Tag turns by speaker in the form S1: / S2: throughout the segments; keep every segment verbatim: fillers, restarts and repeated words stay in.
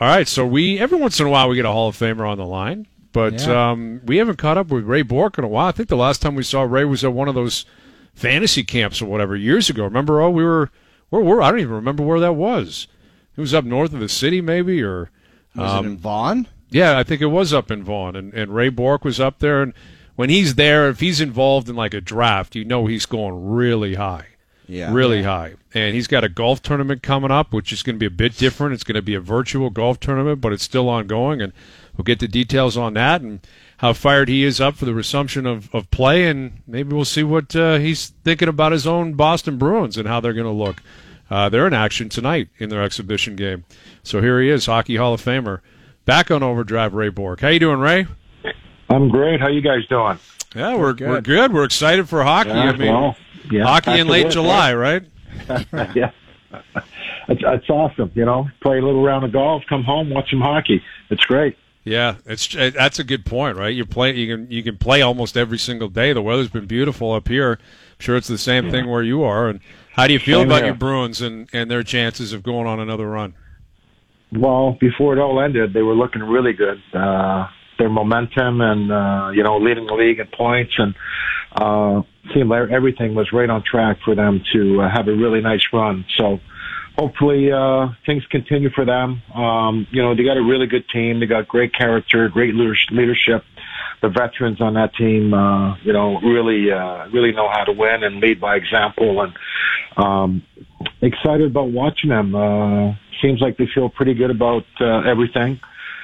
S1: All right, so we every once in a while we get a Hall of Famer on the line, but
S2: Yeah.
S1: um, we haven't caught up with Ray Bourque in a while. I think the last time we saw Ray was at one of those fantasy camps or whatever years ago. Remember? Oh, we were where were I don't even remember where that was. It was up north of the city, maybe, or
S3: Was
S1: um,
S3: it in Vaughan?
S1: yeah, I think it was up in Vaughan, and, and Ray Bourque was up there. And when he's there, if he's involved in like a draft, you know he's going really high.
S3: Yeah.
S1: Really
S3: yeah.
S1: high. And he's got a golf tournament coming up, which is going to be a bit different. It's going to be a virtual golf tournament, but it's still ongoing, and we'll get the details on that and how fired he is up for the resumption of, of play, and maybe we'll see what uh, he's thinking about his own Boston Bruins and how they're going to look. Uh, they're in action tonight in their exhibition game. So here he is, Hockey Hall of Famer, back on Overdrive, Ray Bourque. How you doing, Ray?
S4: I'm great. How you guys doing?
S1: Yeah, we're
S3: good.
S1: we're good. We're excited for hockey.
S4: Yeah,
S1: I mean,
S4: well, yeah,
S1: hockey
S4: back
S1: in
S4: to
S1: late
S4: work,
S1: July, right?
S4: right? Yeah. It's, it's awesome, you know. Play a little round of golf, come home, watch some hockey. It's great.
S1: Yeah, it's that's a good point, right? You play, you can you can play almost every single day. The weather's been beautiful up here. I'm sure it's the same
S4: Yeah.
S1: thing where you are. And how do you feel
S4: Same
S1: about
S4: here.
S1: your Bruins and, and their chances of going on another run?
S4: Well, before it all ended, they were looking really good. Uh, their momentum and, uh, you know, leading the league in points, and uh, seemed like everything was right on track for them to uh, have a really nice run. So hopefully uh, things continue for them. Um, you know, they got a really good team. They got great character, great leadership. The veterans on that team, uh, you know, really, uh, really know how to win and lead by example. And um, excited about watching them. Uh, seems like they feel pretty good about uh, everything.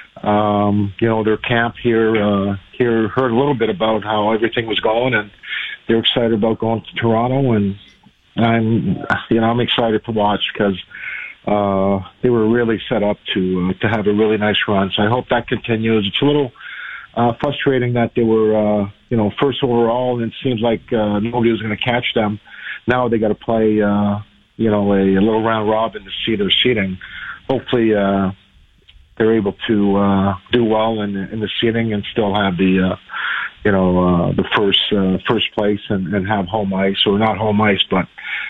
S4: Um, you know, their camp here, uh, here heard a little bit about how everything was going, and they're excited about going to Toronto. And I'm, you know, I'm excited to watch because uh, they were really set up to uh, to have a really nice run. So I hope that continues. It's a little uh, frustrating that they were, uh, you know, first overall, and it seems like uh, nobody was going to catch them. Now they got to play, uh, you know, a, a little round robin to see their seeding. Hopefully, uh, they're able to uh, do well in, in the seeding and still have the, uh, you know, uh, the first uh, first place and, and have home ice, or not home ice, but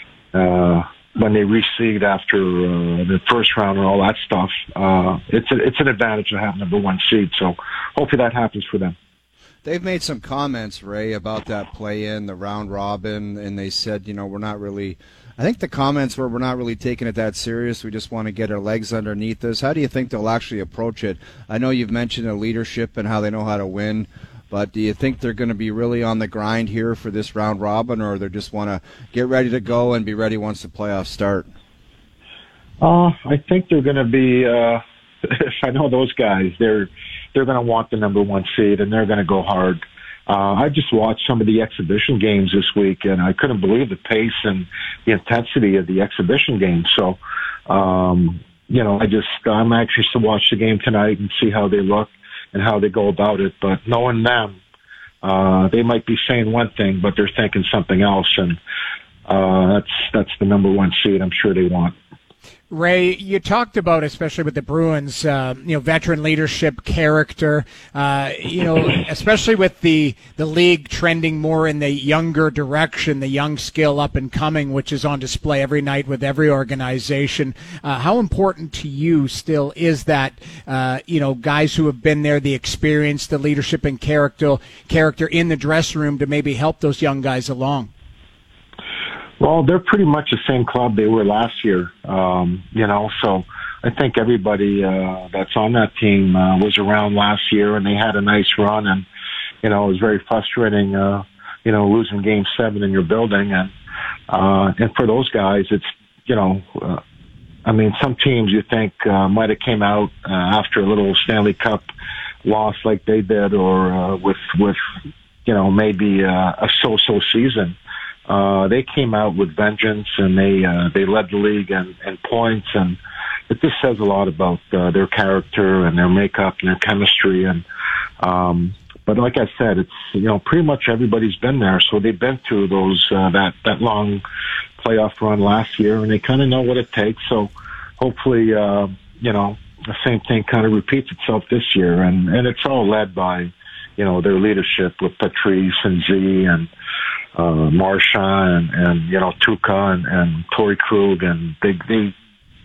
S4: uh, when they reseed after uh, the first round and all that stuff, uh, it's a, it's an advantage to have number one seed. So hopefully that happens for them.
S3: They've made some comments, Ray, about that play-in, the round robin, and they said, you know, we're not really. I think the comments were we're not really taking it that serious. We just want to get our legs underneath us. How do you think they'll actually approach it? I know you've mentioned the leadership and how they know how to win, but do you think they're going to be really on the grind here for this round robin, or they just want to get ready to go and be ready once the playoffs start?
S4: Uh, I think they're going to be. Uh, if I know those guys, they're they're going to want the number one seed, and they're going to go hard. Uh, I just watched some of the exhibition games this week, and I couldn't believe the pace and the intensity of the exhibition games. So, um, you know, I just, I'm anxious to watch the game tonight and see how they look and how they go about it. But knowing them, uh, they might be saying one thing, but they're thinking something else. And, uh, that's, that's the number one seed I'm sure they want.
S2: Ray, you talked about, especially with the Bruins, uh, you know, veteran leadership, character, uh, you know, especially with the, the league trending more in the younger direction, the young skill up and coming, which is on display every night with every organization. Uh, how important to you still is that, uh, you know, guys who have been there, the experience, the leadership and character, character in the dressing room to maybe help those young guys along?
S4: Well, they're pretty much the same club they were last year, um, you know, so I think everybody uh, that's on that team uh, was around last year, and they had a nice run, and, you know, it was very frustrating, uh, you know, losing game seven in your building. And, uh, and for those guys, it's, you know, uh, I mean, some teams you think uh, might have came out uh, after a little Stanley Cup loss like they did, or uh, with, with, you know, maybe uh, a so-so season. Uh, they came out with vengeance, and they uh, they led the league in, in points, and it just says a lot about uh, their character and their makeup and their chemistry. And um, but like I said, it's, you know, pretty much everybody's been there, so they've been through those uh, that that long playoff run last year, and they kind of know what it takes. So hopefully, uh, you know, the same thing kind of repeats itself this year, and and it's all led by, you know, their leadership with Patrice and Z and uh, Marchand and, and, you know, Tuukka and, and Torrey Krug, and they, they,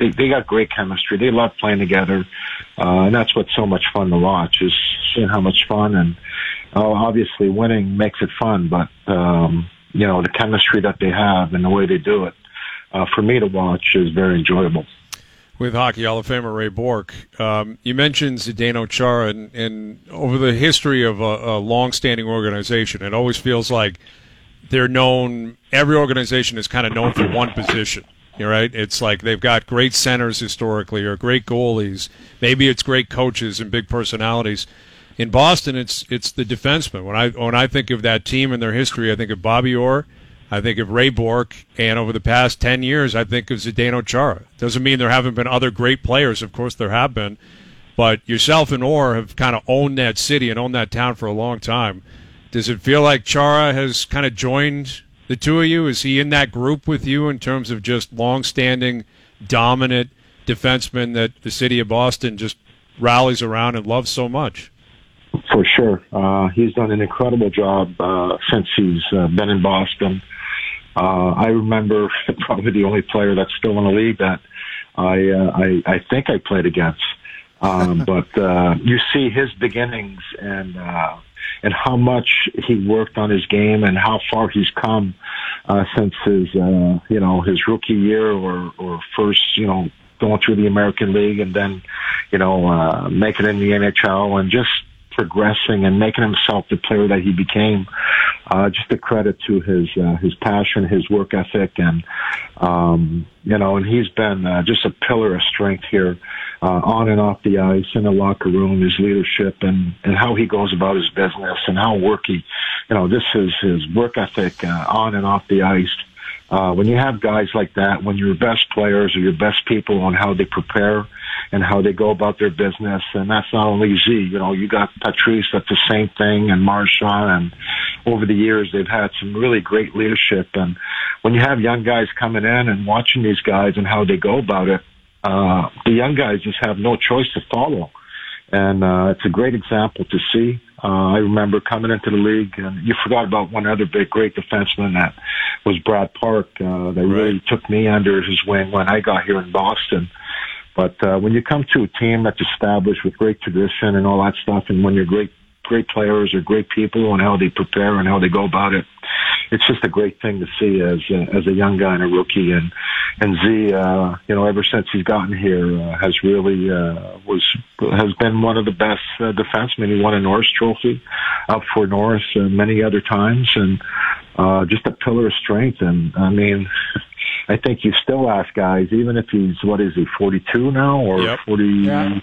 S4: they, they got great chemistry. They love playing together, uh, and that's what's so much fun to watch, is seeing how much fun. And uh, obviously, winning makes it fun, but um, you know, the chemistry that they have and the way they do it, uh, for me to watch, is very enjoyable.
S1: With Hockey Hall of Famer Ray Bourque, um, you mentioned Zdeno Chara, and, and over the history of a, a long-standing organization, it always feels like they're known. Every organization is kind of known for one position. You're right. It's like they've got great centers historically, or great goalies. Maybe it's great coaches and big personalities. In Boston, it's it's the defensemen. When I when I think of that team and their history, I think of Bobby Orr, I think of Ray Bourque, and over the past ten years, I think of Zdeno Chara. Doesn't mean there haven't been other great players. Of course, there have been, but yourself and Orr have kind of owned that city and owned that town for a long time. Does it feel like Chara has kind of joined the two of you? Is he in that group with you in terms of just long-standing, dominant defensemen that the city of Boston just rallies around and loves so much?
S4: For sure. Uh, he's done an incredible job uh, since he's uh, been in Boston. Uh, I remember probably the only player that's still in the league that I uh, I, I think I played against. Um, but uh, you see his beginnings and uh, and how much he worked on his game and how far he's come uh, since his uh, you know his rookie year or or first you know going through the American League and then you know uh, making it in the N H L and just progressing and making himself the player that he became. Uh, just a credit to his uh, his passion, his work ethic, and um, you know, and he's been uh, just a pillar of strength here, uh, on and off the ice, in the locker room, his leadership, and and how he goes about his business, and how work he, you know, this is his work ethic uh, on and off the ice. Uh, when you have guys like that, when your best players or your best people on how they prepare and how they go about their business, and that's not only Z, you know, you got Patrice, that's the same thing, and Marchand, and over the years they've had some really great leadership. And when you have young guys coming in and watching these guys and how they go about it, uh, the young guys just have no choice to follow. And uh, it's a great example to see. Uh, I remember coming into the league, and you forgot about one other big, great defenseman that was Brad Park. Uh, that really took me under his wing when I got here in Boston. But uh, when you come to a team that's established with great tradition and all that stuff, and when you're great, great players or great people and how they prepare and how they go about it, it's just a great thing to see as a, as a young guy and a rookie. And and Z, uh, you know, ever since he's gotten here, uh, has really uh, was has been one of the best uh, defensemen. He won a Norris Trophy up for Norris uh, many other times, and uh, just a pillar of strength. And I mean, I think you still ask guys, even if he's, what is he, forty-two now or
S1: yep.
S4: forty?
S2: Yeah.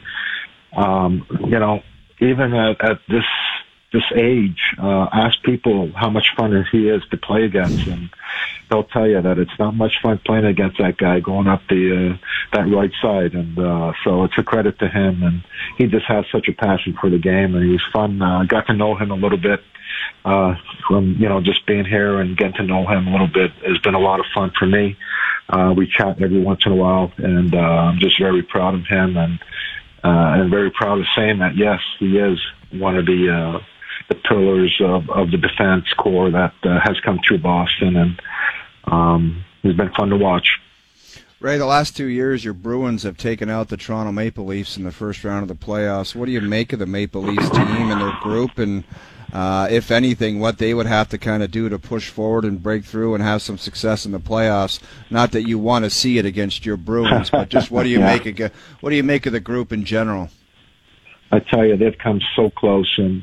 S4: Um, you know, even at, at this this age, uh, ask people how much fun he is to play against, and they'll tell you that it's not much fun playing against that guy going up the uh, that right side. And uh, so it's a credit to him, and he just has such a passion for the game, and he's fun. I uh, got to know him a little bit uh, from you know just being here and getting to know him a little bit has been a lot of fun for me. Uh, we chat every once in a while, and uh, I'm just very proud of him, and uh, and very proud of saying that yes, he is one of the uh, the pillars of, of the defense core that uh, has come through Boston, and um, it's been fun to watch.
S3: Ray, the last two years, your Bruins have taken out the Toronto Maple Leafs in the first round of the playoffs. What do you make of the Maple Leafs team and their group, and uh, if anything, what they would have to kind of do to push forward and break through and have some success in the playoffs? Not that you want to see it against your Bruins, but just what do you yeah. make of what do you make of the group in general?
S4: I tell you, they've come so close, and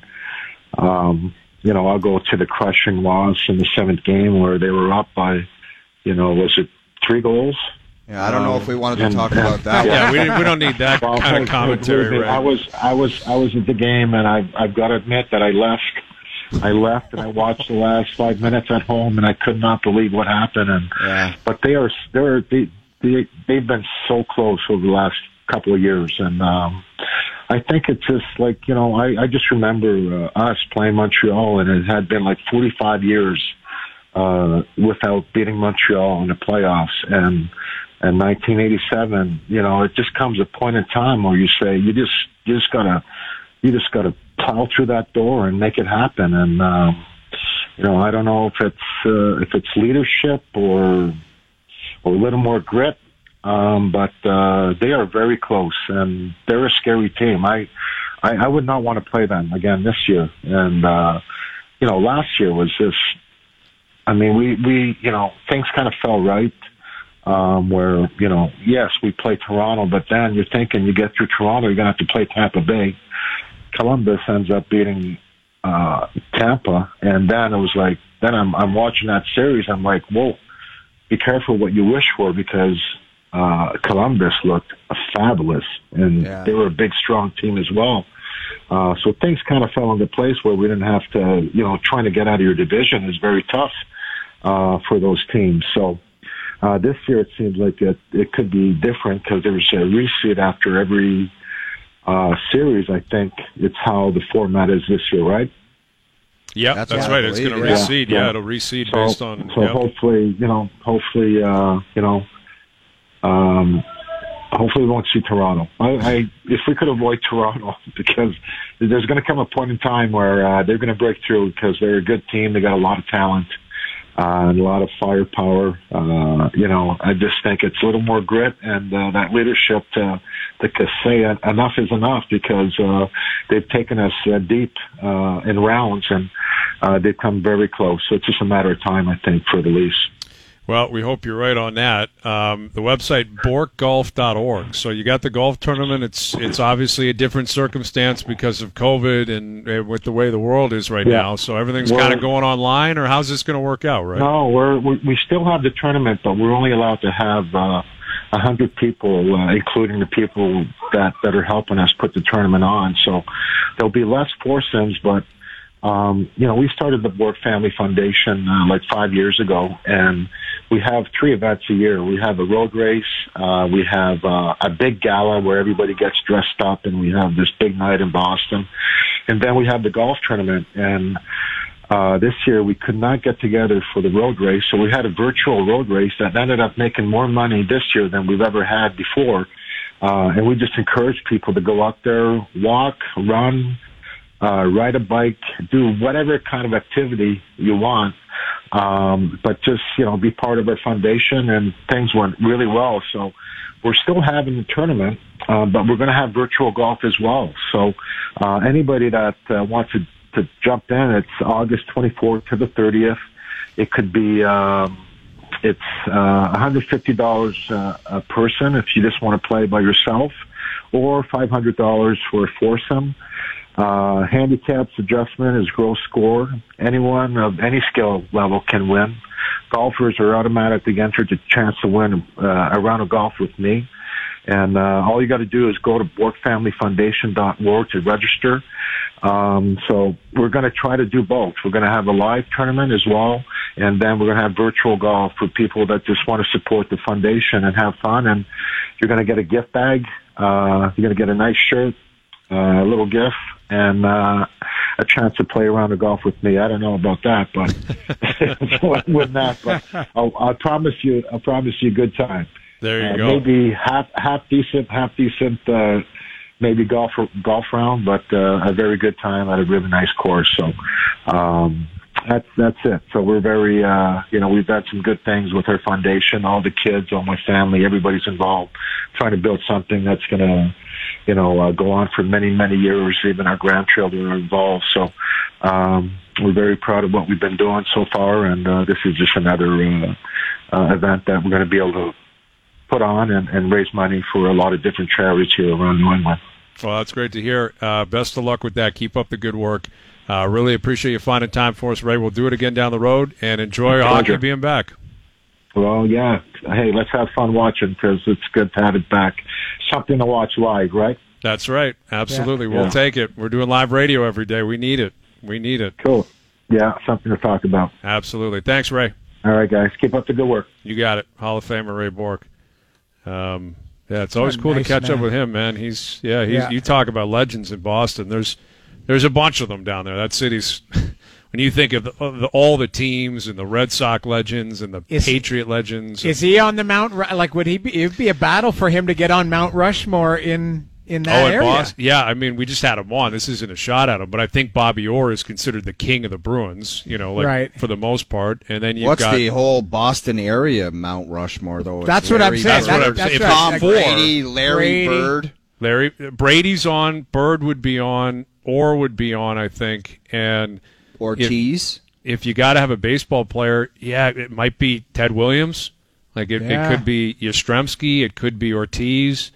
S4: um, you know, I'll go to the crushing loss in the seventh game where they were up by, you know, was it three goals?
S3: Yeah, I don't know um, if we wanted to
S4: and,
S3: talk about that.
S1: Yeah, we, we don't need that well, kind of commentary. Right?
S4: I was, I was, I was at the game, and I, I've got to admit that I left. I left, and I watched the last five minutes at home, and I could not believe what happened. And
S3: yeah.
S4: but they are, they're, they, they, they've been so close over the last couple of years, and um, I think it's just like you know, I, I just remember uh, us playing Montreal, and it had been like forty-five years uh, without beating Montreal in the playoffs, and. And nineteen eighty-seven, you know, it just comes a point in time where you say you just you just gotta you just gotta plow through that door and make it happen. And um, you know, I don't know if it's uh, if it's leadership or or a little more grit. um, but uh, they are very close, and they're a scary team. I, I, I would not want to play them again this year. And uh, you know, last year was just, I mean, we, we you know, things kind of fell right. Um, where, you know, yes, we play Toronto, but then you're thinking you get through Toronto, you're going to have to play Tampa Bay. Columbus ends up beating uh, Tampa, and then it was like, then I'm, I'm watching that series, I'm like, whoa, be careful what you wish for, because uh, Columbus looked fabulous, and yeah. they were a big, strong team as well. Uh, so things kind of fell into place where we didn't have to, you know, trying to get out of your division is very tough uh, for those teams. So, Uh, this year it seems like it, it could be different because there's a reseed after every uh, series. I think it's how the format is this year, right?
S1: Yeah, that's, that's right. It's going to
S3: yeah.
S1: reseed. Yeah, yeah, it'll reseed
S4: so,
S1: based on.
S4: So
S1: yep.
S4: hopefully, you know, hopefully, uh, you know, um, hopefully we won't see Toronto. I, I if we could avoid Toronto, because there's going to come a point in time where uh, they're going to break through because they're a good team. They got a lot of talent. Uh, and a lot of firepower. Uh, you know, I just think it's a little more grit and uh, that leadership to, to say enough is enough, because uh, they've taken us uh, deep uh, in rounds, and uh, they've come very close. So it's just a matter of time, I think, for the Leafs.
S1: Well, we hope you're right on that. Um, the website, bork golf dot org. So you got the golf tournament. It's it's obviously a different circumstance because of COVID and uh, with the way the world is right
S4: yeah.
S1: now. So everything's kind of going online, or how's this going to work out, right?
S4: No, we're, we we still have the tournament, but we're only allowed to have uh, one hundred people, uh, including the people that, that are helping us put the tournament on. So there'll be less foursomes, but Um, you know, we started the Bork Family Foundation uh, like five years ago, and we have three events a year. We have a road race, uh, we have uh, a big gala where everybody gets dressed up, and we have this big night in Boston, and then we have the golf tournament. And uh, this year we could not get together for the road race, so we had a virtual road race that ended up making more money this year than we've ever had before. Uh, and we just encourage people to go out there, walk, run, Uh, ride a bike, do whatever kind of activity you want, um, but just, you know, be part of our foundation, and things went really well. So we're still having the tournament, uh, but we're going to have virtual golf as well. So uh, anybody that uh, wants to, to jump in, it's August twenty-fourth to the thirtieth. It could be, um, it's uh, one hundred fifty dollars uh, a person if you just want to play by yourself, or five hundred dollars for a foursome. Uh, handicaps adjustment is gross score. Anyone of any skill level can win. Golfers are automatically entered a chance to win uh, a round of golf with me. And uh, all you got to do is go to bork family foundation dot org to register. Um, so we're going to try to do both. We're going to have a live tournament as well, and then we're going to have virtual golf for people that just want to support the foundation and have fun. And you're going to get a gift bag. Uh, you're going to get a nice shirt, uh, a little gift, and uh, a chance to play around the golf with me. I don't know about that, but with that, but I'll, I'll promise you, I'll promise you a good time.
S1: There you
S4: uh,
S1: go.
S4: Maybe half half decent, half decent, uh, maybe golf golf round, but uh, a very good time at a really nice course. So um, that's that's it. So we're very, uh, you know, we've done some good things with our foundation. All the kids, all my family, everybody's involved, trying to build something that's going to, you know, uh, go on for many, many years. Even our grandchildren are involved. So um, we're very proud of what we've been doing so far, and uh, this is just another uh, uh, event that we're going to be able to put on and, and raise money for a lot of different charities here around New England.
S1: Well, that's great to hear. Uh, best of luck with that. Keep up the good work. Uh, really appreciate you finding time for us, Ray. We'll do it again down the road, and enjoy hockey being back.
S4: Well, yeah. Hey, let's have fun watching, because it's good to have it back. Something to watch live, right?
S1: That's right. Absolutely.
S4: Yeah.
S1: We'll
S4: Yeah.
S1: take it. We're doing live radio every day. We need it. We need it.
S4: Cool. Yeah, something to talk about.
S1: Absolutely. Thanks, Ray.
S4: All right, guys. Keep up the good work.
S1: You got it. Hall of Famer Ray Bork. Um, yeah, it's always
S2: What a
S1: cool
S2: nice
S1: to catch
S2: man.
S1: up with him, man. He's yeah. He's
S2: Yeah.
S1: you talk about legends in Boston. There's there's a bunch of them down there. That city's. When you think of, the, of the, all the teams and the Red Sox legends and the
S2: Is-
S1: Patriot legends,
S2: Is he on the Mount? Ru- Like, would he be? It would be a battle for him to get on Mount Rushmore in in that
S1: oh, in
S2: area.
S1: Boston? Yeah, I mean, we just had him on. This isn't a shot at him, but I think Bobby Orr is considered the king of the Bruins, you know, like
S2: Right.
S1: for the most part. And then you've
S3: What's
S1: got
S3: the whole Boston area Mount Rushmore, though? It's
S2: That's what I'm
S3: Larry
S2: saying.
S1: That's what
S3: Bird,
S1: I'm saying. If
S2: right.
S3: Tom
S1: it's four,
S3: Brady, Larry
S2: Brady.
S3: Bird.
S1: Larry Brady's on, Bird would be on, Orr would be on, I think, and
S3: Ortiz.
S1: if you got to have a baseball player, yeah, it might be Ted Williams. Like it,
S2: Yeah.
S1: it could be Yastrzemski, it could be Ortiz,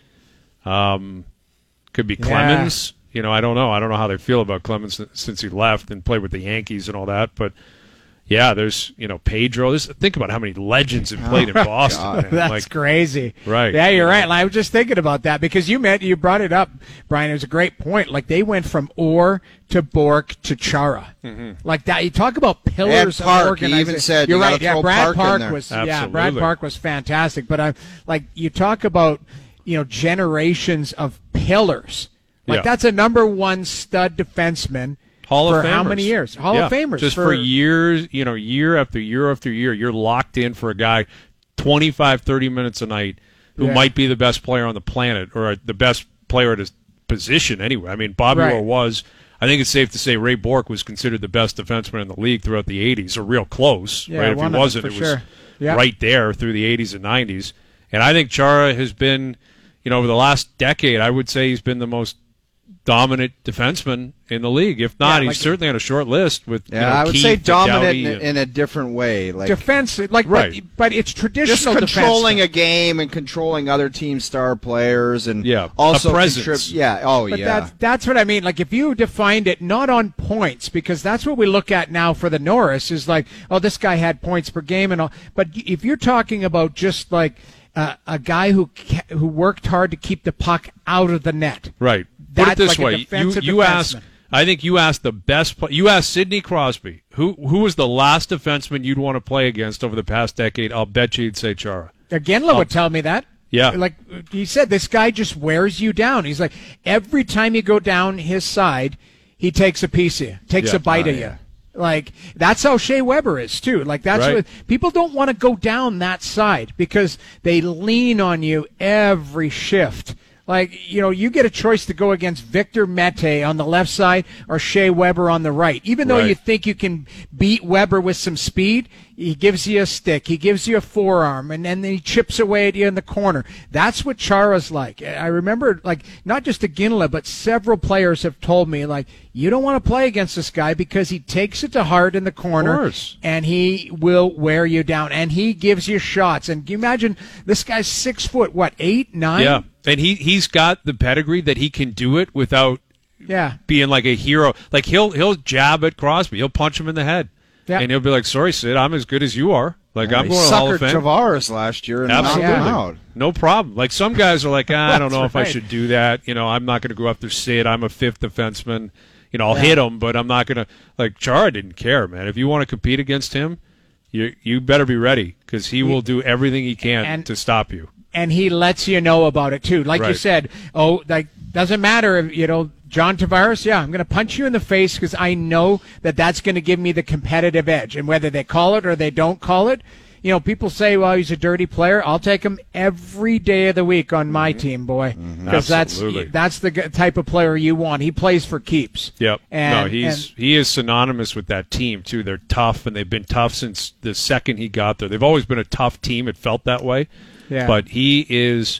S1: um, could be
S2: Yeah.
S1: Clemens. You know, I don't know. I don't know how they feel about Clemens since he left and played with the Yankees and all that. But yeah, there's you know Pedro. This, think about how many legends have played in Boston.
S3: God.
S1: man.
S2: That's
S1: like,
S2: crazy.
S1: Right.
S2: Yeah, you're right. And I was just thinking about that because you met, you brought it up, Brian. It was a great point. Like they went from Orr to Bork to Chara.
S1: Mm-hmm.
S2: Like that. You talk about pillars
S3: And Park,
S2: of
S3: he
S2: organization.
S3: even said
S2: you're
S3: you gotta
S2: right. Yeah,
S3: throw
S2: Brad
S3: Park in
S2: Park
S3: there.
S2: was yeah, Brad
S1: Absolutely.
S2: Park was fantastic. But I like you talk about you know generations of pillars. Like
S1: Yeah.
S2: that's a number one stud defenseman.
S1: Hall
S2: for
S1: of Famers.
S2: how many years? Hall
S1: Yeah,
S2: of Famers.
S1: Just for, years, you know, year after year after year, you're locked in for a guy twenty-five, thirty minutes a night who
S2: Yeah.
S1: might be the best player on the planet or the best player at his position anyway. I mean, Bobby
S2: Right.
S1: Orr was, I think it's safe to say Ray Bork was considered the best defenseman in the league throughout the eighties, or real close.
S2: Yeah,
S1: right? If
S2: one
S1: he
S2: of them,
S1: wasn't,
S2: for
S1: it was
S2: sure. Yeah.
S1: right there through the eighties and nineties. And I think Chara has been, you know, over the last decade, I would say he's been the most dominant defenseman in the league. If not,
S2: Yeah,
S1: he's
S2: like-
S1: certainly on a short list with
S3: Yeah,
S1: you know,
S3: I would
S1: Keith
S3: say
S1: and
S3: dominant
S1: Doughty
S3: in,
S1: and-
S3: in a different way. Like
S2: defense, like
S1: Right.
S2: but, but it's traditional
S3: just controlling
S2: defenseman.
S3: a game and controlling other team star players and
S1: Yeah,
S3: also
S1: a presence.
S3: contrib- yeah, oh
S2: But
S3: yeah.
S2: that's that's what I mean. Like if you defined it not on points, because that's what we look at now for the Norris is like, oh, this guy had points per game and all. But if you're talking about just like uh, a guy who ca- who worked hard to keep the puck out of the net,
S1: Right. Put it
S2: That's
S1: this
S2: like a
S1: way: you
S2: defensive
S1: you asked.
S2: defenseman.
S1: I think you asked the best. Play, you asked Sidney Crosby, who who was the last defenseman you'd want to play against over the past decade. I'll bet you he'd say Chara.
S2: Ginla would tell me that.
S1: Yeah.
S2: Like he said, this guy just wears you down. He's like, every time you go down his side, he takes a piece of you, takes
S1: Yeah.
S2: a bite
S3: Oh,
S2: of
S3: yeah.
S2: you. Like, that's how Shea Weber is, too. Like, that's
S1: Right.
S2: what people don't want to go down that side because they lean on you every shift. Like, you know, you get a choice to go against Victor Mete on the left side or Shea Weber on the right. Even though
S1: Right.
S2: you think you can beat Weber with some speed, he gives you a stick, he gives you a forearm, and then he chips away at you in the corner. That's what Chara's like. I remember, like, not just Ginla, but several players have told me, like, you don't want to play against this guy because he takes it to heart in the corner,
S1: course.
S2: and he will wear you down, and he gives you shots. And can you imagine this guy's six foot, what, eight, nine?
S1: Yeah, and he he's got the pedigree that he can do it without
S2: Yeah.
S1: being like a hero. Like he'll he'll jab at Crosby, he'll punch him in the head,
S2: Yeah.
S1: and he'll be like, "Sorry, Sid, I'm as good as you are. Like I'm
S3: he
S1: going to the Hall of
S3: suckered
S1: Fame."
S3: Tavares last year and knocked
S1: Absolutely.
S3: him out.
S1: No problem. Like some guys are like, ah, I don't
S2: That's
S1: know if I
S2: right.
S1: should do that. You know, I'm not going to go after Sid. I'm a fifth defenseman. You know, I'll
S2: Yeah.
S1: hit him, but I'm not going to. Like Chara didn't care, man. If you want to compete against him, you you better be ready because he will do everything he can
S2: And-
S1: to stop you.
S2: And he lets you know about it too. Like you
S1: Right.
S2: said, oh, like doesn't matter if you know John Tavares. Yeah, I'm going to punch you in the face because I know that that's going to give me the competitive edge. And whether they call it or they don't call it, you know, people say, well, he's a dirty player. I'll take him every day of the week on my team, boy, because that's
S1: Absolutely.
S2: that's the g- type of player you want. He plays for keeps.
S1: Yep.
S2: And,
S1: no, he's
S2: and-
S1: he is synonymous with that team too. They're tough, and they've been tough since the second he got there. They've always been a tough team. It felt that way.
S2: Yeah.
S1: But he is,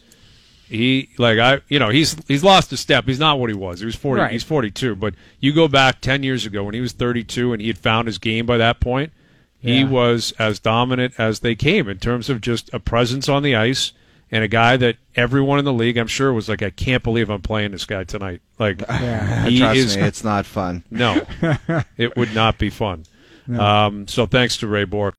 S1: he like I, you know, he's he's lost a step. He's not what he was. He was forty.
S2: Right.
S1: He's forty-two. But you go back ten years ago when he was thirty-two, and he had found his game by that point. He
S2: Yeah.
S1: was as dominant as they came in terms of just a presence on the ice and a guy that everyone in the league, I'm sure, was like, I can't believe I'm playing this guy tonight. Like
S2: Yeah.
S1: he
S3: Trust
S1: is
S3: me, it's not fun.
S1: no, it would not be fun. Um, so thanks to Ray Bork.